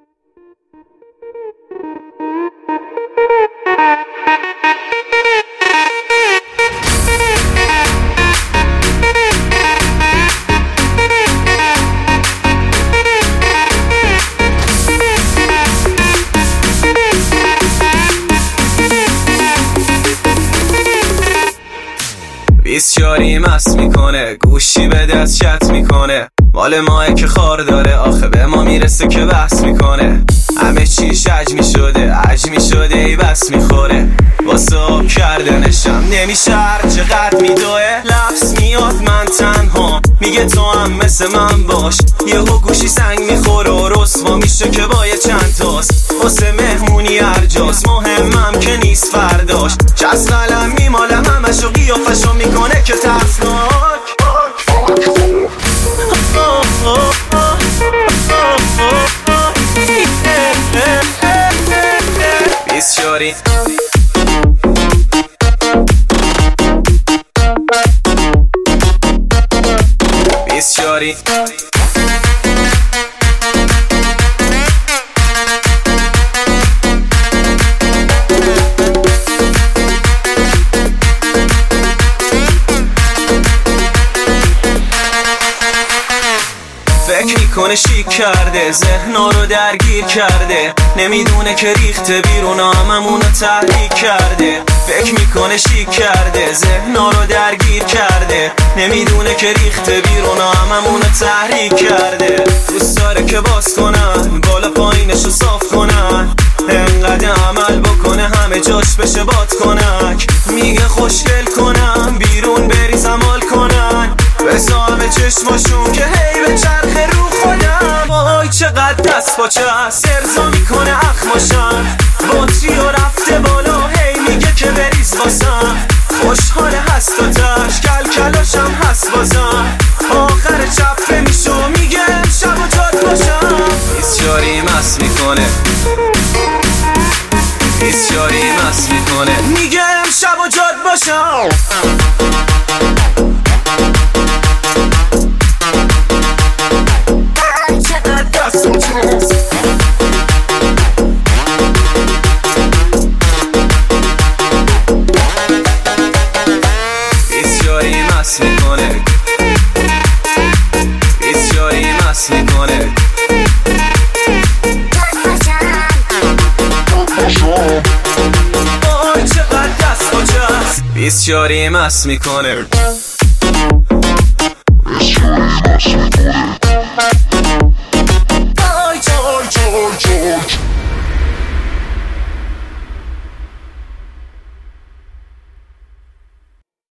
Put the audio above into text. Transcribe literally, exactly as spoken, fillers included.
بیسیاری مست میکنه، گوشی به دست چت میکنه، مال ماه که خار داره، آخه به ما میرسه که بحث میکنه. همه چیش عجمی شده، عجمی شده ای بس میخوره، واسه آب کردنشم نمیشه هر چقدر میدوه. لفظ میاد من تنها، میگه تو هم مثل من باش، یهو گوشی سنگ میخوره و رسوا میشه که با یه چند تاست. واسه مهمونی هر جاست، مهمم که نیست فرداش، چست قلم میمالم همشو قیافشو میکنه که ترسناک. بیسیاری بیسیاری فکر میکنه شیک کرده، ذهنا رو درگیر کرده، نمیدونه که ریخته بیرون هممونو تحریک کرده. فکر میکنه شیک کرده، ذهنا رو درگیر کرده، نمیدونه که ریخته بیرون هممونو تحریک کرده. دوست داره که باز کنن، بالا پایینشو صاف کنن، انقدر عمل بکنه همه جاش بشه باد کنک. میگه خوشگل کنم بیرون بریزم حال کنن، بزا همه چشماشون که هی به چرخ رو خودم. وای چقدر دست با چست ارزا میکنه اخماشم، باتری و رفته بالا هی میگه که بریز واسم. خوشحال هست و تش کل کلاشم هست بازم، آخر چپه میشه و میگه امشب و جاد باشم. بیسیاری مست میکنه، بیسیاری مست میکنه، میگه امشب و جاد باشم. بیسیاری مست میکنه، بیسیاری مست میکنه، آی چقدر دست با چست. بیسیاری مست میکنه، بیسیاری مست میکنه.